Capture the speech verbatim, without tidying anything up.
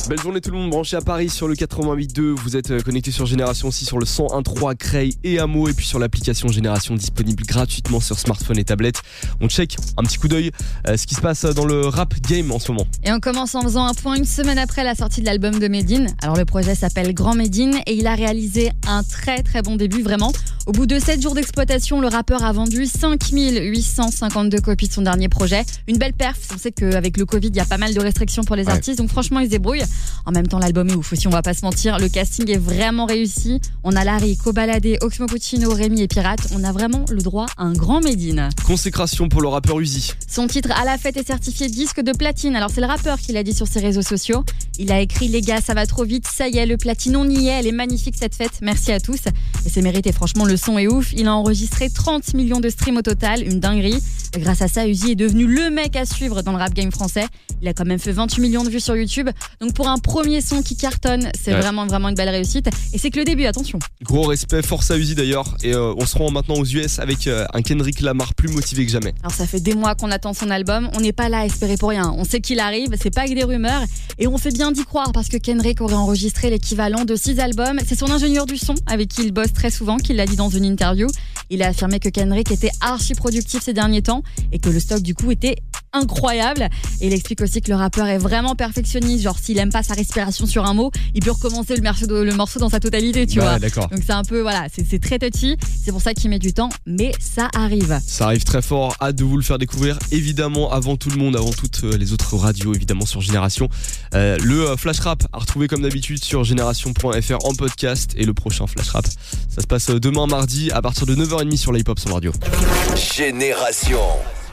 Belle journée tout le monde, branché à Paris sur le quatre-vingt-huit deux. Vous êtes connecté sur Génération aussi sur le cent un virgule trois Creil et Hameau. Et puis sur l'application Génération disponible gratuitement sur smartphone et tablette. On check un petit coup d'œil euh, ce qui se passe dans le rap game en ce moment. Et on commence en faisant un point une semaine après la sortie de l'album de Medine. Alors le projet s'appelle Grand Medine et il a réalisé un très très bon début vraiment. Au bout de sept jours d'exploitation, le rappeur a vendu cinq mille huit cent cinquante-deux copies de son dernier projet. Une belle perf, on sait qu'avec le Covid, il y a pas mal de restrictions pour les ouais. artistes, donc franchement, ils se débrouillent. En même temps, l'album est ouf aussi, on va pas se mentir. Le casting est vraiment réussi. On a Larry, Kobalade, Oxmo Puccino, Rémi et Pirate. On a vraiment le droit à un grand Medine. Consécration pour le rappeur Uzi. Son titre À la fête est certifié disque de platine. Alors c'est le rappeur qui l'a dit sur ses réseaux sociaux. Il a écrit: les gars, ça va trop vite, ça y est, le platine, on y est, elle est magnifique cette fête, merci à tous. Et c'est mérité, franchement, le son est ouf. Il a enregistré trente millions de streams au total, une dinguerie. Grâce à ça, Uzi est devenu le mec à suivre dans le rap game français. Il a quand même fait vingt-huit millions de vues sur YouTube. Donc pour un premier son qui cartonne, c'est ouais. vraiment vraiment une belle réussite. Et c'est que le début, attention. Gros respect, force à Uzi d'ailleurs. Et euh, on se rend maintenant aux U S avec euh, un Kendrick Lamar plus motivé que jamais. Alors ça fait des mois qu'on attend son album. On n'est pas là à espérer pour rien. On sait qu'il arrive, c'est pas que des rumeurs. Et on fait bien d'y croire parce que Kendrick aurait enregistré l'équivalent de six albums. C'est son ingénieur du son avec qui il bosse très souvent qui l'a dit dans une interview. Il a affirmé que Kendrick était archi productif ces derniers temps et que le stock du coup était incroyable. Et il explique aussi que le rappeur est vraiment perfectionniste, genre s'il aime pas sa respiration sur un mot, il peut recommencer le morceau, le morceau dans sa totalité, tu ouais, vois. D'accord. Donc c'est un peu, voilà, c'est, c'est très touchy, c'est pour ça qu'il met du temps, mais ça arrive. Ça arrive très fort, hâte de vous le faire découvrir, évidemment avant tout le monde, avant toutes les autres radios, évidemment sur Génération. Euh, le Flash Rap à retrouver comme d'habitude sur génération point f r en podcast, et le prochain Flash Rap, ça se passe demain mardi à partir de neuf heures trente sur la Hip Hop Soul Radio. Génération.